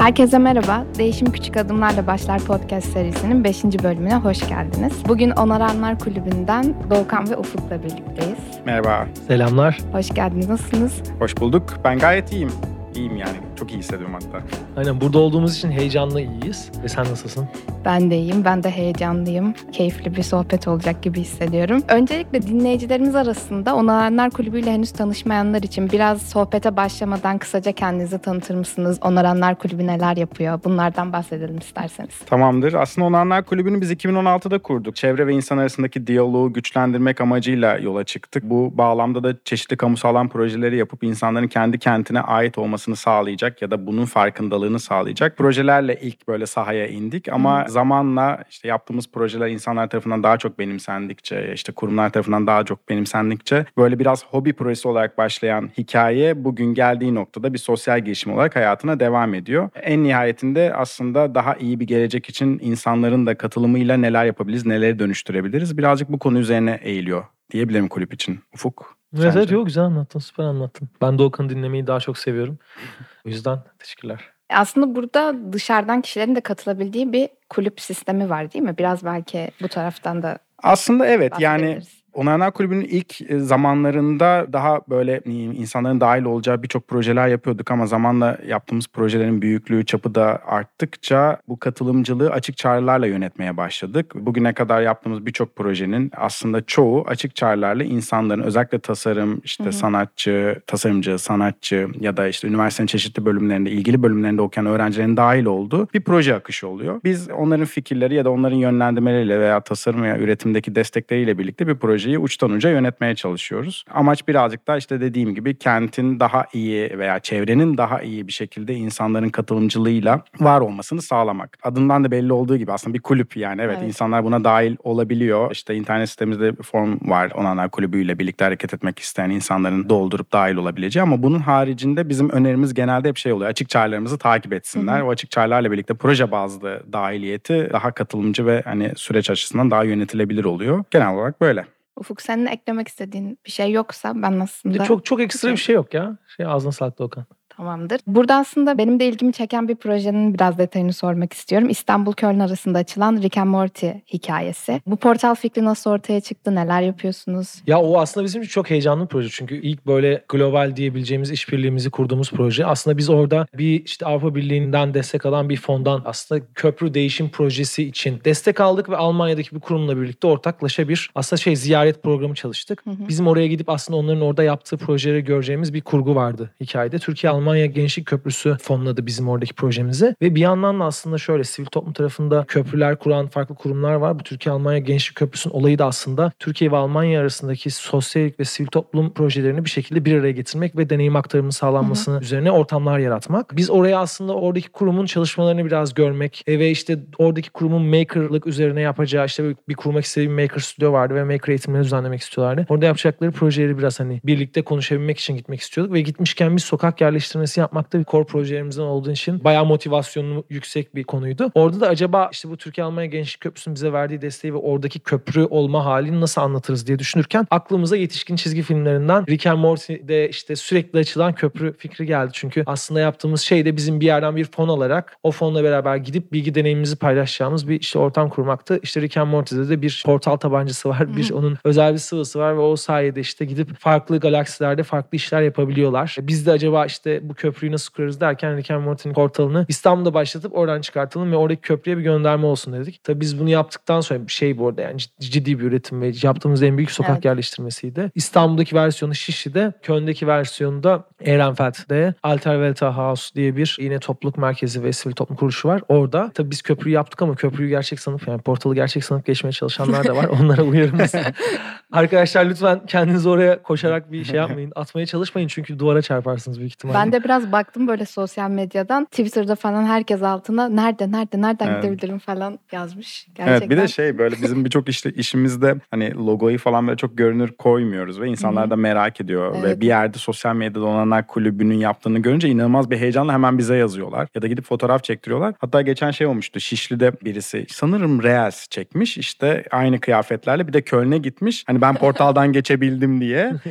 Herkese merhaba. Değişim Küçük Adımlarla Başlar podcast serisinin 5. bölümüne hoş geldiniz. Bugün Onaranlar Kulübü'nden Doğukan ve Ufuk'la birlikteyiz. Merhaba. Selamlar. Hoş geldiniz. Nasılsınız? Hoş bulduk. Ben gayet iyiyim. İyiyim yani. Çok iyi hissediyorum hatta. Aynen, burada olduğumuz için heyecanlı iyiyiz. Ve sen nasılsın? Ben de iyiyim. Ben de heyecanlıyım. Keyifli bir sohbet olacak gibi hissediyorum. Öncelikle dinleyicilerimiz arasında Onaranlar Kulübü ile henüz tanışmayanlar için biraz sohbete başlamadan kısaca kendinizi tanıtır mısınız? Onaranlar Kulübü neler yapıyor? Bunlardan bahsedelim isterseniz. Tamamdır. Aslında Onaranlar Kulübü'nü biz 2016'da kurduk. Çevre ve insan arasındaki diyaloğu güçlendirmek amacıyla yola çıktık. Bu bağlamda da çeşitli kamusal alan projeleri yapıp insanların kendi kentine ait olmasını sağlayacak ya da bunun farkındalığını sağlayacak projelerle ilk böyle sahaya indik. Ama zamanla işte yaptığımız projeler insanlar tarafından daha çok benimsendikçe, işte kurumlar tarafından daha çok benimsendikçe böyle biraz hobi projesi olarak başlayan hikaye bugün geldiği noktada bir sosyal girişim olarak hayatına devam ediyor. En nihayetinde aslında daha iyi bir gelecek için insanların da katılımıyla neler yapabiliriz, neleri dönüştürebiliriz? Birazcık bu konu üzerine eğiliyor diyebilirim kulüp için. Ufuk? Evet, çok güzel anlattın, süper anlattın. Ben Doğukan'ı dinlemeyi daha çok seviyorum. O yüzden teşekkürler. Aslında burada dışarıdan kişilerin de katılabildiği bir kulüp sistemi var değil mi? Biraz belki bu taraftan da aslında evet, yani Onaranlar Kulübü'nün ilk zamanlarında daha böyle insanların dahil olacağı birçok projeler yapıyorduk ama zamanla yaptığımız projelerin büyüklüğü, çapı da arttıkça bu katılımcılığı açık çağrılarla yönetmeye başladık. Bugüne kadar yaptığımız birçok projenin aslında çoğu açık çağrılarla insanların özellikle tasarım, işte tasarımcı, sanatçı ya da işte üniversitenin çeşitli bölümlerinde, ilgili bölümlerinde okuyan öğrencilerin dahil olduğu bir proje akışı oluyor. Biz onların fikirleri ya da onların yönlendirmeleriyle veya tasarım veya üretimdeki destekleriyle birlikte bir projeyi uçtan uca yönetmeye çalışıyoruz. Amaç birazcık da işte dediğim gibi kentin daha iyi veya çevrenin daha iyi bir şekilde insanların katılımcılığıyla var olmasını sağlamak. Adından da belli olduğu gibi aslında bir kulüp yani. Evet, insanlar buna dahil olabiliyor. İşte internet sitemizde bir form var. Onaranlar Kulübü ile birlikte hareket etmek isteyen insanların doldurup dahil olabileceği ama bunun haricinde bizim önerimiz genelde hep şey oluyor. Açık çağrılarımızı takip etsinler. O açık çağrılarla birlikte proje bazlı dahiliyeti daha katılımcı ve hani süreç açısından daha yönetilebilir oluyor. Genel olarak böyle. Ufuk, senin eklemek istediğin bir şey yoksa ben aslında... Çok ekstra bir şey yok ya. Ağzına sağlık Doğukan. Tamamdır. Burada aslında benim de ilgimi çeken bir projenin biraz detayını sormak istiyorum. İstanbul-Köln arasında açılan Rick and Morty hikayesi. Bu portal fikri nasıl ortaya çıktı? Neler yapıyorsunuz? Ya o aslında bizim için çok heyecanlı bir proje. Çünkü ilk böyle global diyebileceğimiz işbirliğimizi kurduğumuz proje. Aslında biz orada bir işte Avrupa Birliği'nden destek alan bir fondan aslında köprü değişim projesi için destek aldık ve Almanya'daki bir kurumla birlikte ortaklaşa bir aslında ziyaret programı çalıştık. Bizim oraya gidip aslında onların orada yaptığı projeleri göreceğimiz bir kurgu vardı hikayede. Türkiye-Almanya Gençlik Köprüsü fonladı bizim oradaki projemizi ve bir yandan da aslında sivil toplum tarafında köprüler kuran farklı kurumlar var. Bu Türkiye-Almanya Gençlik Köprüsü'nün olayı da aslında Türkiye ve Almanya arasındaki sosyal ve sivil toplum projelerini bir şekilde bir araya getirmek ve deneyim aktarımının sağlanmasının üzerine ortamlar yaratmak. Biz oraya aslında oradaki kurumun çalışmalarını biraz görmek ve işte oradaki kurumun makerlık üzerine yapacağı bir kurmak istediği bir maker stüdyo vardı ve maker eğitimleri düzenlemek istiyorlardı. Orada yapacakları projeleri biraz birlikte konuşabilmek için gitmek istiyorduk ve gitmişken bir sokak yerleştirmesi yapmakta bir core projelerimizden olduğu için bayağı motivasyonu yüksek bir konuydu. Orada da acaba bu Türkiye-Almanya Gençlik Köprüsü'nün bize verdiği desteği ve oradaki köprü olma halini nasıl anlatırız diye düşünürken aklımıza yetişkin çizgi filmlerinden Rick and Morty'de sürekli açılan köprü fikri geldi. Çünkü aslında yaptığımız şey de bizim bir yerden bir fon alarak o fonla beraber gidip bilgi deneyimimizi paylaşacağımız bir ortam kurmaktı. Rick and Morty'de de bir portal tabancası var. Bir onun özel bir sıvısı var ve o sayede gidip farklı galaksilerde farklı işler yapabiliyorlar. Biz de acaba bu köprüyü nasıl kurarız derken Rick and Morty'nin portalını İstanbul'da başlatıp oradan çıkartalım ve oradaki köprüye bir gönderme olsun dedik. Tabii biz bunu yaptıktan sonra bu arada ciddi bir üretim ve yaptığımız en büyük sokak yerleştirmesiydi. İstanbul'daki versiyonu Şişli'de, Köln'deki versiyonu da Ehrenfeld'de Alterwelthaus diye bir yine topluluk merkezi ve sivil toplum kuruluşu var. Orada tabii biz köprüyü yaptık ama köprüyü gerçek sanıp portalı gerçek sanıp geçmeye çalışanlar da var. Onlara uyarımız. Arkadaşlar lütfen kendinizi oraya koşarak bir yapmayın. Atmaya çalışmayın çünkü duvara çarparsınız büyük ihtimalle. Ben de biraz baktım böyle sosyal medyadan. Twitter'da falan herkes altına nereden gidebilirim falan yazmış. Gerçekten. Evet, bir de böyle bizim birçok işimizde logoyu falan böyle çok görünür koymuyoruz ve insanlar da merak ediyor. Ve bir yerde sosyal medyada Onaranlar Kulübü'nün yaptığını görünce inanılmaz bir heyecanla hemen bize yazıyorlar. Ya da gidip fotoğraf çektiriyorlar. Hatta geçen olmuştu. Şişli'de birisi sanırım Reels çekmiş. Aynı kıyafetlerle bir de Köln'e gitmiş. Ben portaldan geçebildim diye.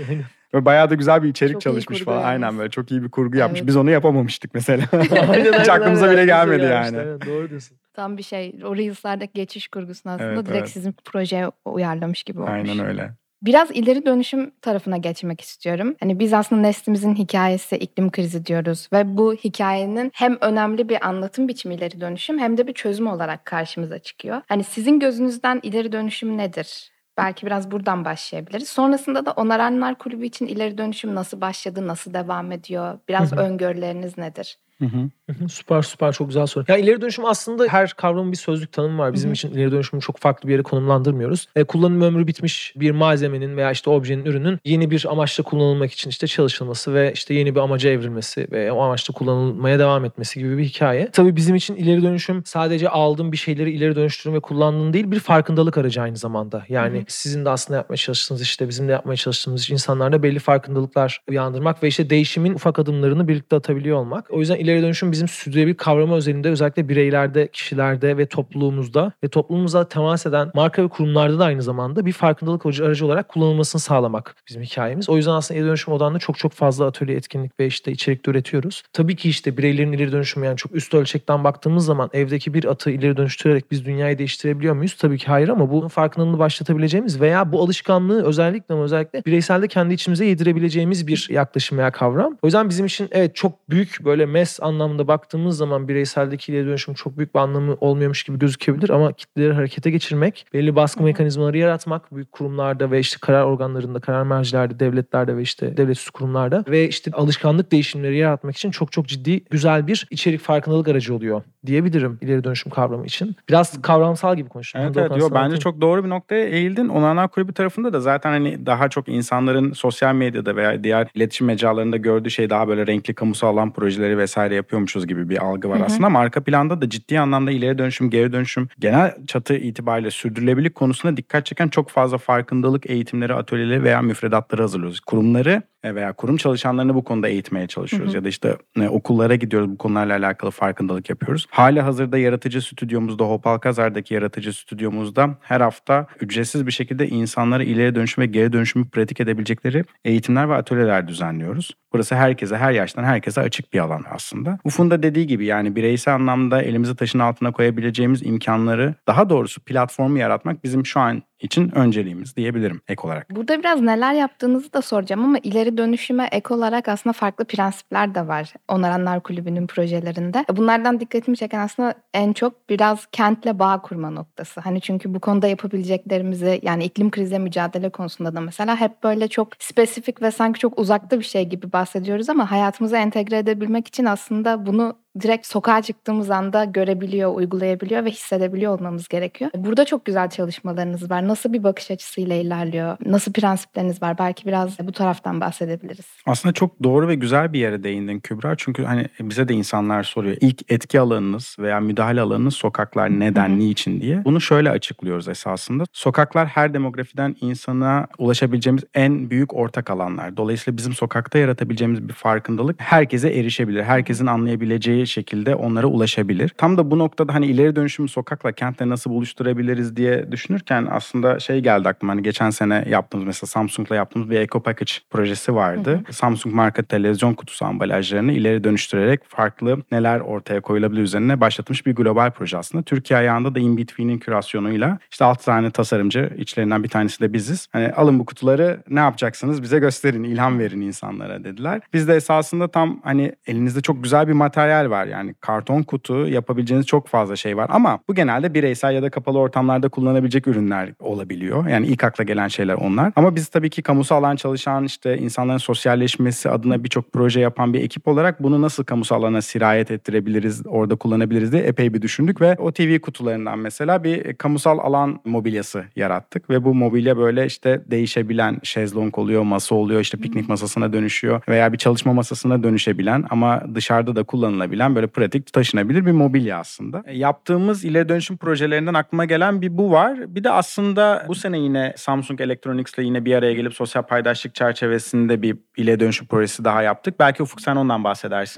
Böyle bayağı da güzel bir içerik Çok iyi çalışmış kurgu falan. yalnız. Aynen böyle çok iyi bir kurgu yapmış. Evet. Biz onu yapamamıştık mesela. Aynen, Hiç aklımıza bile aklımıza gelmedi gelmişti. yani. Evet, doğru diyorsun. Tam bir şey. O Reels'lardaki geçiş kurgusunu aslında Evet, direkt evet. sizin projeye uyarlamış gibi olmuş. Aynen öyle. Biraz ileri dönüşüm tarafına geçmek istiyorum. Hani biz aslında neslimizin hikayesi iklim krizi diyoruz ve bu hikayenin hem önemli bir anlatım biçimi ileri dönüşüm hem de bir çözüm olarak karşımıza çıkıyor. Hani sizin gözünüzden ileri dönüşüm nedir? Belki biraz buradan başlayabiliriz. Sonrasında da Onaranlar Kulübü için ileri dönüşüm nasıl başladı, nasıl devam ediyor? Biraz öngörüleriniz nedir? Hı hı. Süper çok güzel soru. Yani ileri dönüşüm aslında her kavramın bir sözlük tanımı var. Bizim için ileri dönüşümü çok farklı bir yere konumlandırmıyoruz. Kullanım ömrü bitmiş bir malzemenin veya işte objenin, ürünün yeni bir amaçla kullanılmak için işte çalışılması ve işte yeni bir amaca evrilmesi ve o amaçla kullanılmaya devam etmesi gibi bir hikaye. Tabii bizim için ileri dönüşüm sadece aldığım bir şeyleri ileri dönüştürme ve kullandığım değil, bir farkındalık aracı aynı zamanda. Yani sizin de aslında yapmaya çalıştığınız, işte bizim de yapmaya çalıştığımız insanlarda belli farkındalıklar uyandırmak ve işte değişimin ufak adımlarını birlikte atabiliyor olmak. O yüzden ileri dönüşüm bizim sürdürülebilir kavramı özelinde özellikle bireylerde, kişilerde ve toplumumuza temas eden marka ve kurumlarda da aynı zamanda bir farkındalık aracı olarak kullanılmasını sağlamak bizim hikayemiz. O yüzden aslında ileri dönüşüm odağında çok fazla atölye, etkinlik ve işte içerik de üretiyoruz. Tabii ki işte bireylerin ileri dönüşümü, yani çok üst ölçekten baktığımız zaman evdeki bir atı ileri dönüştürerek biz dünyayı değiştirebiliyor muyuz? Tabii ki hayır, ama bunun farkındalığını başlatabileceğimiz veya bu alışkanlığı özellikle bireyselde kendi içimize yedirebileceğimiz bir yaklaşım veya kavram. O yüzden bizim için evet çok büyük, böyle mass anlamda baktığımız zaman bireyseldeki ileri dönüşüm çok büyük bir anlamı olmuyormuş gibi gözükebilir, ama kitleleri harekete geçirmek, belli baskı mekanizmaları yaratmak büyük kurumlarda ve işte karar organlarında, karar mercilerde, devletlerde ve işte devlet üstü kurumlarda ve işte alışkanlık değişimleri yaratmak için çok ciddi, güzel bir içerik farkındalık aracı oluyor diyebilirim ileri dönüşüm kavramı için. Biraz kavramsal gibi konuştum. Evet. Bence çok doğru bir noktaya eğildin. Onaranlar Kulübü tarafında da zaten hani daha çok insanların sosyal medyada veya diğer iletişim mecralarında gördüğü şey daha böyle renkli kamusal alan projeleri vesaire yapıyormuşuz gibi bir algı var aslında. Ama arka planda da ciddi anlamda ileri dönüşüm, geri dönüşüm, genel çatı itibariyle sürdürülebilirlik konusunda dikkat çeken çok fazla farkındalık eğitimleri, atölyeleri veya müfredatları hazırlıyoruz. Kurumları veya kurum çalışanlarını bu konuda eğitmeye çalışıyoruz. Ya da işte okullara gidiyoruz, bu konularla alakalı farkındalık yapıyoruz. Hali hazırda yaratıcı stüdyomuzda, Hopalkazar'daki yaratıcı stüdyomuzda her hafta ücretsiz bir şekilde insanlara ileri dönüşüm ve geri dönüşümü pratik edebilecekleri eğitimler ve atölyeler düzenliyoruz. Burası herkese, her yaştan herkese açık bir alan aslında. Ufuk'un da dediği gibi yani bireysel anlamda elimizi taşın altına koyabileceğimiz imkanları, daha doğrusu platformu yaratmak bizim şu an için önceliğimiz diyebilirim ek olarak. Burada biraz neler yaptığınızı da soracağım ama ileri dönüşüme ek olarak aslında farklı prensipler de var Onaranlar Kulübü'nün projelerinde. Bunlardan dikkatimi çeken aslında en çok biraz kentle bağ kurma noktası. Hani çünkü bu konuda yapabileceklerimizi, yani iklim kriziyle mücadele konusunda da mesela hep böyle çok spesifik ve sanki çok uzakta bir şey gibi bahsediyoruz ama hayatımıza entegre edebilmek için aslında bunu direkt sokağa çıktığımız anda görebiliyor, uygulayabiliyor ve hissedebiliyor olmamız gerekiyor. Burada çok güzel çalışmalarınız var. Nasıl bir bakış açısıyla ilerliyor? Nasıl prensipleriniz var? Belki biraz bu taraftan bahsedebiliriz. Aslında çok doğru ve güzel bir yere değindin Kübra. Çünkü hani bize de insanlar soruyor. İlk etki alanınız veya müdahale alanınız sokaklar neden, niçin diye. Bunu şöyle açıklıyoruz esasında. Sokaklar her demografiden insana ulaşabileceğimiz en büyük ortak alanlar. Dolayısıyla bizim sokakta yaratabileceğimiz bir farkındalık herkese erişebilir. Herkesin anlayabileceği şekilde onlara ulaşabilir. Tam da bu noktada hani ileri dönüşümü sokakla, kentle nasıl buluşturabiliriz diye düşünürken aslında şey geldi aklıma. Hani geçen sene yaptığımız, mesela Samsung'la yaptığımız bir Eco Package projesi vardı. Samsung marka televizyon kutusu ambalajlarını ileri dönüştürerek farklı neler ortaya koyulabilir üzerine başlatılmış bir global proje aslında. Türkiye ayağında da InBetween'in kürasyonuyla işte 6 tane tasarımcı, içlerinden bir tanesi de biziz. Hani alın bu kutuları, ne yapacaksınız bize gösterin, ilham verin insanlara dediler. Biz de esasında tam hani elinizde çok güzel bir materyal var. Yani karton kutu, yapabileceğiniz çok fazla şey var ama bu genelde bireysel ya da kapalı ortamlarda kullanabilecek ürünler olabiliyor. Yani ilk akla gelen şeyler onlar. Ama biz tabii ki kamusal alan çalışan, işte insanların sosyalleşmesi adına birçok proje yapan bir ekip olarak bunu nasıl kamusal alana sirayet ettirebiliriz, orada kullanabiliriz diye epey bir düşündük ve o TV kutularından mesela bir kamusal alan mobilyası yarattık ve bu mobilya böyle işte değişebilen, şezlong oluyor, masa oluyor, işte piknik masasına dönüşüyor veya bir çalışma masasına dönüşebilen ama dışarıda da kullanılabilen böyle pratik, taşınabilir bir mobilya aslında. Yaptığımız ileri dönüşüm projelerinden aklıma gelen bir bu var. Bir de aslında bu sene yine Samsung Electronics'le yine bir araya gelip sosyal paydaşlık çerçevesinde bir ileri dönüşüm projesi daha yaptık. Belki Ufuk sen ondan bahsedersin.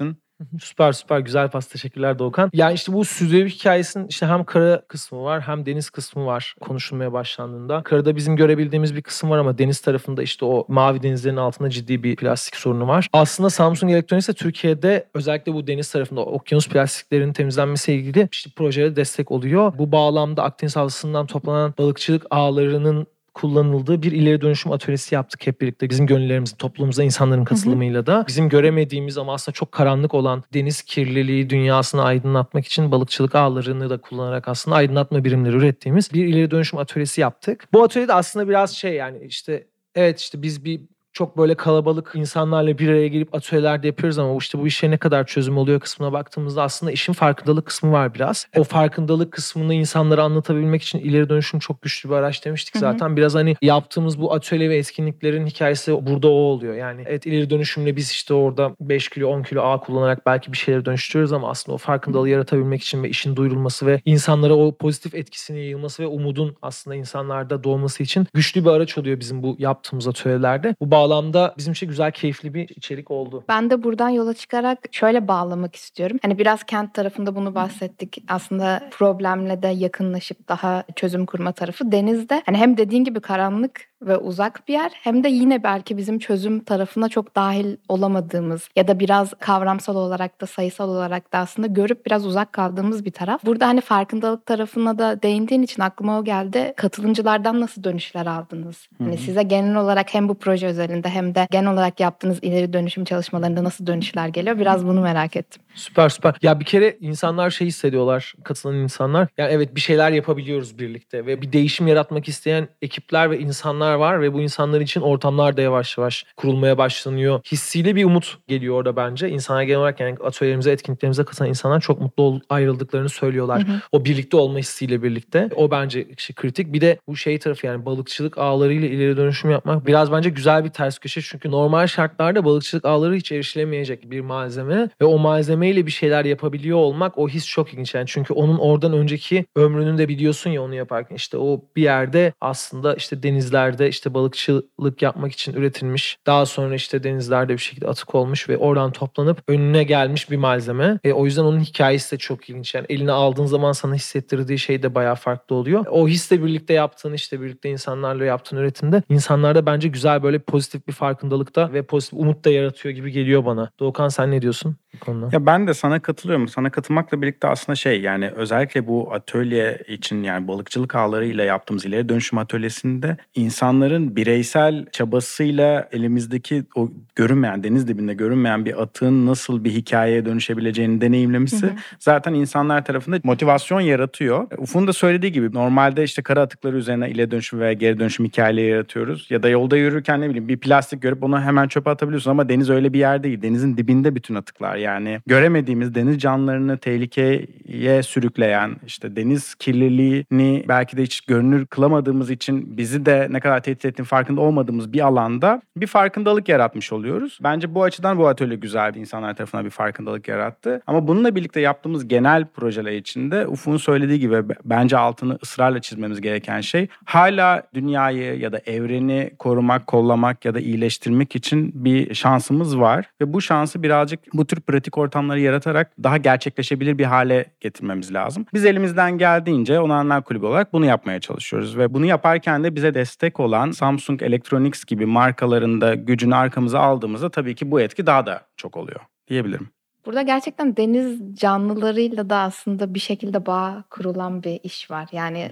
Süper güzel pas, teşekkürler Doğukan. Yani işte bu sürdürülebilir hikayesinin işte hem kara kısmı var hem deniz kısmı var konuşulmaya başlandığında. Karada bizim görebildiğimiz bir kısım var ama deniz tarafında işte o mavi denizlerin altında ciddi bir plastik sorunu var. Aslında Samsung Electronics de Türkiye'de özellikle bu deniz tarafında okyanus plastiklerinin temizlenmesiyle ilgili işte projelere destek oluyor. Bu bağlamda Akdeniz havzasından toplanan balıkçılık ağlarının kullanıldığı bir ileri dönüşüm atölyesi yaptık hep birlikte. Bizim gönüllerimizin, toplumumuza insanların katılımıyla da. Bizim göremediğimiz ama aslında çok karanlık olan deniz kirliliği dünyasını aydınlatmak için balıkçılık ağlarını da kullanarak aslında aydınlatma birimleri ürettiğimiz bir ileri dönüşüm atölyesi yaptık. Bu atölyede aslında biraz yani işte evet işte biz çok böyle kalabalık insanlarla bir araya gelip atölyelerde yapıyoruz ama işte bu işe ne kadar çözüm oluyor kısmına baktığımızda aslında işin farkındalık kısmı var biraz. O farkındalık kısmını insanlara anlatabilmek için ileri dönüşüm çok güçlü bir araç demiştik zaten. Biraz hani yaptığımız bu atölye ve etkinliklerin hikayesi burada o oluyor. Yani evet, ileri dönüşümle biz işte orada 5 kilo 10 kilo ağ kullanarak belki bir şeyleri dönüştürüyoruz ama aslında o farkındalığı yaratabilmek için ve işin duyurulması ve insanlara o pozitif etkisinin yayılması ve umudun aslında insanlarda doğması için güçlü bir araç oluyor bizim bu yaptığımız atölyelerde. Bu bağlamda bizim için güzel, keyifli bir içerik oldu. Ben de buradan yola çıkarak şöyle bağlamak istiyorum. Hani biraz kent tarafında bunu bahsettik. Aslında problemle de yakınlaşıp daha çözüm kurma tarafı. Denizde hani hem dediğin gibi karanlık ve uzak bir yer hem de yine belki bizim çözüm tarafına çok dahil olamadığımız ya da biraz kavramsal olarak da sayısal olarak da aslında görüp biraz uzak kaldığımız bir taraf. Burada hani farkındalık tarafına da değindiğin için aklıma o geldi. Katılımcılardan nasıl dönüşler aldınız? Hani size genel olarak hem bu proje özelinde hem de genel olarak yaptığınız ileri dönüşüm çalışmalarında nasıl dönüşler geliyor? Biraz bunu merak ettim. Süper. Ya bir kere insanlar hissediyorlar, katılan insanlar. Yani evet, bir şeyler yapabiliyoruz birlikte ve bir değişim yaratmak isteyen ekipler ve insanlar var ve bu insanlar için ortamlar da yavaş yavaş kurulmaya başlanıyor. Hissiyle bir umut geliyor orada bence. İnsanlar genel olarak yani atölyelerimize, etkinliklerimize katılan insanlar çok mutlu ayrıldıklarını söylüyorlar. O birlikte olma hissiyle birlikte. O bence kritik. Bir de bu tarafı, yani balıkçılık ağlarıyla ileri dönüşüm yapmak biraz bence güzel bir ters köşe. Çünkü normal şartlarda balıkçılık ağları hiç erişilemeyecek bir malzeme ve o malzemeyle bir şeyler yapabiliyor olmak, o his çok ilginç. Yani çünkü onun oradan önceki ömrünü de biliyorsun ya onu yaparken. İşte o bir yerde aslında işte denizlerde işte balıkçılık yapmak için üretilmiş. Daha sonra işte denizlerde bir şekilde atık olmuş ve oradan toplanıp önüne gelmiş bir malzeme. O yüzden onun hikayesi de çok ilginç. Yani eline aldığın zaman sana hissettirdiği şey de bayağı farklı oluyor. O hisle birlikte yaptığın, işte birlikte insanlarla yaptığın üretimde insanlarda bence güzel böyle pozitif bir farkındalıkta ve pozitif umut da yaratıyor gibi geliyor bana. Doğukan, sen ne diyorsun bu konuda? Ya ben de sana katılıyorum. Sana katılmakla birlikte aslında yani özellikle bu atölye için, yani balıkçılık ağlarıyla yaptığımız ileri dönüşüm atölyesinde insanların bireysel çabasıyla elimizdeki o görünmeyen, deniz dibinde görünmeyen bir atığın nasıl bir hikayeye dönüşebileceğini deneyimlemesi zaten insanlar tarafında motivasyon yaratıyor. Ufuk'un da söylediği gibi normalde işte kara atıkları üzerine ileri dönüşüm veya geri dönüşüm hikayeleri yaratıyoruz. Ya da yolda yürürken ne bileyim bir plastik görüp onu hemen çöpe atabiliyorsun ama deniz öyle bir yer değil. Denizin dibinde bütün atıklar, yani göremediğimiz deniz canlılarını tehlikeye sürükleyen, işte deniz kirliliğini belki de hiç görünür kılamadığımız için bizi de ne kadar tehdit ettiğinin farkında olmadığımız bir alanda bir farkındalık yaratmış oluyoruz. Bence bu açıdan bu atölye güzel, insanlar tarafından bir farkındalık yarattı. Ama bununla birlikte yaptığımız genel projeler içinde Ufuk'un söylediği gibi bence altını ısrarla çizmemiz gereken şey, hala dünyayı ya da evreni korumak, kollamak ya da iyileştirmek için bir şansımız var ve bu şansı birazcık bu tür pratik ortamları yaratarak daha gerçekleşebilir bir hale getirmemiz lazım. Biz elimizden geldiğince Onanlar Kulübü olarak bunu yapmaya çalışıyoruz ve bunu yaparken de bize destek olan Samsung Electronics gibi markaların da gücünü arkamıza aldığımızda tabii ki bu etki daha da çok oluyor diyebilirim. Burada gerçekten deniz canlılarıyla da aslında bir şekilde bağ kurulan bir iş var. Yani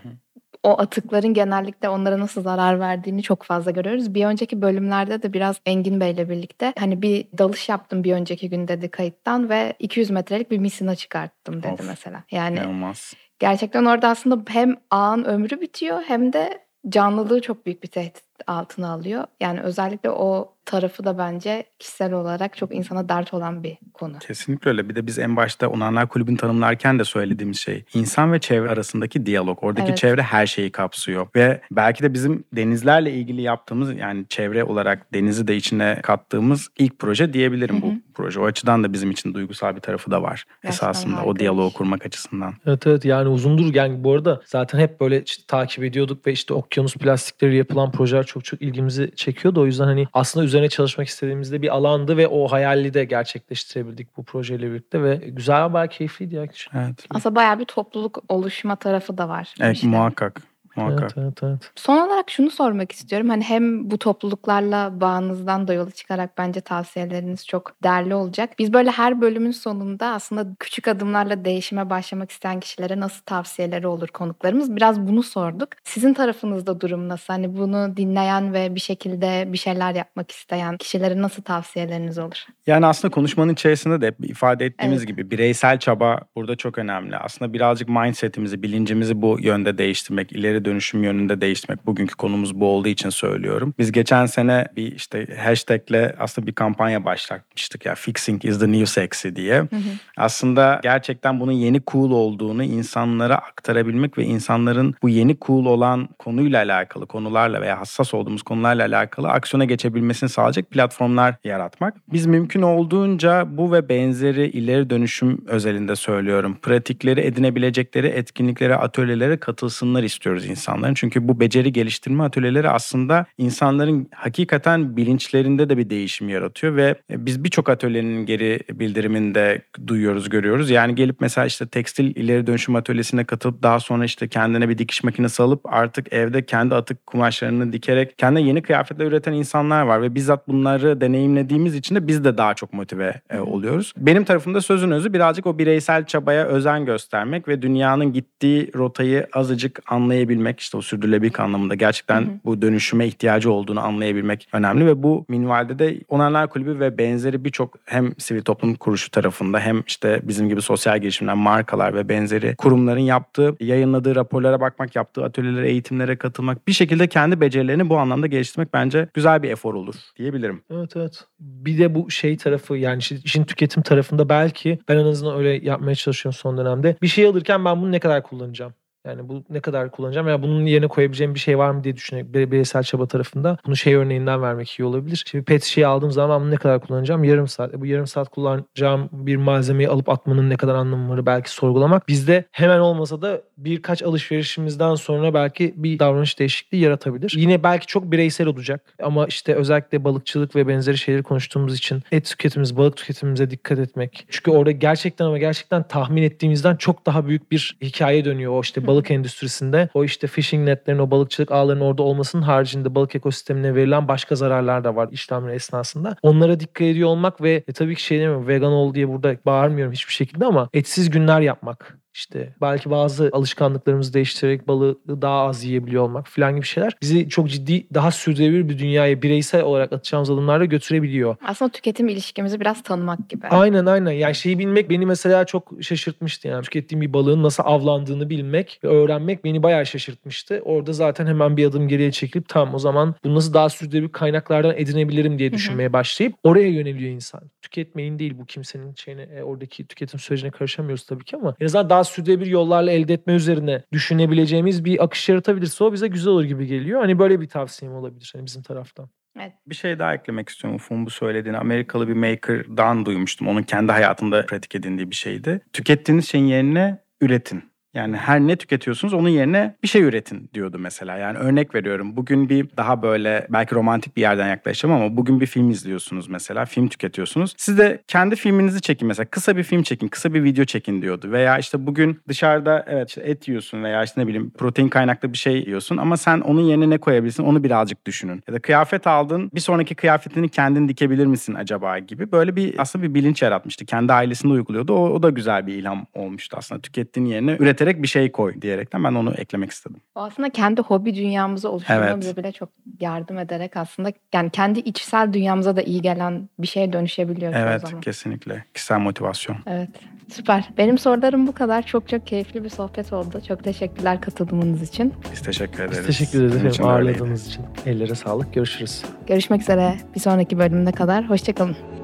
o atıkların genellikle onlara nasıl zarar verdiğini çok fazla görüyoruz. Bir önceki bölümlerde de biraz Engin Bey'le birlikte hani bir dalış yaptım bir önceki gün dedi kayıttan ve 200 metrelik bir misina çıkarttım dedi mesela. Yani İnanılmaz. Gerçekten orada aslında hem ağın ömrü bitiyor hem de canlılığı çok büyük bir tehdit altına alıyor. Yani özellikle o tarafı da bence kişisel olarak çok insana dert olan bir konu. Kesinlikle öyle. Bir de biz en başta Onanlar Kulübü'nü tanımlarken de söylediğimiz şey, insan ve çevre arasındaki diyalog. Oradaki çevre her şeyi kapsıyor ve belki de bizim denizlerle ilgili yaptığımız, yani çevre olarak denizi de içine kattığımız ilk proje diyebilirim bu proje. O açıdan da bizim için duygusal bir tarafı da var esasında o diyaloğu kurmak açısından. Evet, yani uzundur, yani bu arada zaten hep böyle takip ediyorduk ve işte okyanus plastikleri yapılan projeler çok ilgimizi çekiyordu. O yüzden hani aslında üzerine üzerine çalışmak istediğimizde bir alandı ve o hayali de gerçekleştirebildik bu projeyle birlikte ve güzel, bayağı keyifliydi ya. Evet. Aslında bayağı bir topluluk oluşma tarafı da var. Evet, işte. muhakkak. Evet. Son olarak şunu sormak istiyorum. Hani hem bu topluluklarla bağınızdan da yola çıkarak bence tavsiyeleriniz çok değerli olacak. Biz böyle her bölümün sonunda aslında küçük adımlarla değişime başlamak isteyen kişilere nasıl tavsiyeleri olur konuklarımız. Biraz bunu sorduk. Sizin tarafınızda durum nasıl? Hani bunu dinleyen ve bir şekilde bir şeyler yapmak isteyen kişilere nasıl tavsiyeleriniz olur? Yani aslında konuşmanın içerisinde de hep ifade ettiğimiz gibi bireysel çaba burada çok önemli. Aslında birazcık mindsetimizi, bilincimizi bu yönde değiştirmek, ileri dönüşüm yönünde değiştirmek. Bugünkü konumuz bu olduğu için söylüyorum. Biz geçen sene bir işte hashtagle aslında bir kampanya başlatmıştık ya, Fixing is the new sexy diye. Aslında gerçekten bunun yeni cool olduğunu insanlara aktarabilmek ve insanların bu yeni cool olan konuyla alakalı, konularla veya hassas olduğumuz konularla alakalı aksiyona geçebilmesini sağlayacak platformlar yaratmak. Biz mümkün olduğunca bu ve benzeri ileri dönüşüm özelinde söylüyorum, pratikleri edinebilecekleri etkinliklere, atölyelere katılsınlar istiyoruz insanların. Çünkü bu beceri geliştirme atölyeleri aslında insanların hakikaten bilinçlerinde de bir değişim yaratıyor ve biz birçok atölyenin geri bildirimini de duyuyoruz, görüyoruz. Yani gelip mesela işte tekstil ileri dönüşüm atölyesine katılıp daha sonra işte kendine bir dikiş makinesi alıp artık evde kendi atık kumaşlarını dikerek kendine yeni kıyafetler üreten insanlar var ve bizzat bunları deneyimlediğimiz için de biz de daha çok motive oluyoruz. Benim tarafımda sözün özü birazcık o bireysel çabaya özen göstermek ve dünyanın gittiği rotayı azıcık anlayabilmek, işte o sürdürülebilirlik anlamında gerçekten bu dönüşüme ihtiyacı olduğunu anlayabilmek önemli ve bu minvalde de Onarlar Kulübü ve benzeri birçok hem sivil toplum kuruluşu tarafında hem işte bizim gibi sosyal girişimler, markalar ve benzeri kurumların yaptığı, yayınladığı raporlara bakmak, yaptığı atölyelere, eğitimlere katılmak, bir şekilde kendi becerilerini bu anlamda geliştirmek bence güzel bir efor olur diyebilirim. Evet. Bir de bu şey tarafı, yani işin tüketim tarafında belki ben en azından öyle yapmaya çalışıyorum son dönemde. Bir şey alırken ben bunu ne kadar kullanacağım? Yani bu ne kadar kullanacağım veya bunun yerine koyabileceğim bir şey var mı diye düşünerek bireysel çaba tarafında bunu şey örneğinden vermek iyi olabilir. Şimdi pet şişeyi aldığım zaman ben bunu ne kadar kullanacağım? Yarım saat. Bu yarım saat kullanacağım bir malzemeyi alıp atmanın ne kadar anlamı var belki sorgulamak. Bizde hemen olmasa da birkaç alışverişimizden sonra belki bir davranış değişikliği yaratabilir. Yine belki çok bireysel olacak ama işte özellikle balıkçılık ve benzeri şeyleri konuştuğumuz için et tüketimimiz, balık tüketimimize dikkat etmek. Çünkü orada gerçekten tahmin ettiğimizden çok daha büyük bir hikaye dönüyor. O işte balık endüstrisinde o işte fishing netlerin, o balıkçılık ağlarının orada olmasının haricinde balık ekosistemine verilen başka zararlar da var işlemler esnasında. Onlara dikkat ediyor olmak ve tabii ki şey demiyorum, vegan ol diye burada bağırmıyorum hiçbir şekilde ama etsiz günler yapmak. İşte belki bazı alışkanlıklarımızı değiştirerek balığı daha az yiyebiliyor olmak falan gibi şeyler bizi çok ciddi, daha sürdürülebilir bir dünyaya bireysel olarak atacağımız adımlarla götürebiliyor. Aslında tüketim ilişkimizi biraz tanımak gibi. Aynen. Yani şeyi bilmek beni mesela çok şaşırtmıştı. Yani tükettiğim bir balığın nasıl avlandığını bilmek ve öğrenmek beni bayağı şaşırtmıştı. Orada zaten hemen bir adım geriye çekilip tamam o zaman bunu nasıl daha sürdürülebilir kaynaklardan edinebilirim diye düşünmeye başlayıp oraya yöneliyor insan. Tüketmeyin değil, bu kimsenin şeyine, oradaki tüketim sürecine karışamıyoruz tabii ki ama en azından daha sürdürülebilir yollarla elde etme üzerine düşünebileceğimiz bir akış yaratabilirse o bize güzel olur gibi geliyor. Hani böyle bir tavsiyem olabilir hani bizim taraftan. Evet. Bir şey daha eklemek istiyorum Ufuk'un bu söylediğini. Amerikalı bir maker'dan duymuştum. Onun kendi hayatında pratik edindiği bir şeydi. Tükettiğiniz şeyin yerine üretin. Yani her ne tüketiyorsunuz onun yerine bir şey üretin diyordu mesela. Yani örnek veriyorum. Bugün bir daha böyle belki romantik bir yerden yaklaşacağım ama bugün bir film izliyorsunuz mesela. Film tüketiyorsunuz. Siz de kendi filminizi çekin mesela. Kısa bir film çekin, kısa bir video çekin diyordu. Veya işte bugün dışarıda evet işte et yiyorsun veya işte ne bileyim protein kaynaklı bir şey yiyorsun ama sen onun yerine ne koyabilirsin onu birazcık düşünün. Ya da kıyafet aldın, bir sonraki kıyafetini kendin dikebilir misin acaba gibi. Böyle bir aslında bir bilinç yaratmıştı. Kendi ailesinde uyguluyordu. O da güzel bir ilham olmuştu aslında. Tükettiğin yerine üreterek bir şey koy diyerekten ben onu eklemek istedim. O aslında kendi hobi dünyamızı oluşturmamıza bile çok yardım ederek aslında yani kendi içsel dünyamıza da iyi gelen bir şeye dönüşebiliyor. Evet, o zaman. Kesinlikle. Kişisel motivasyon. Evet, süper. Benim sorularım bu kadar. Çok keyifli bir sohbet oldu. Çok teşekkürler katılımınız için. Biz teşekkür ederiz. Biz teşekkür ederiz Bizim için de ağırladığınız öyleydi. için. Ellere sağlık. Görüşürüz. Görüşmek üzere bir sonraki bölümde kadar. Hoşçakalın.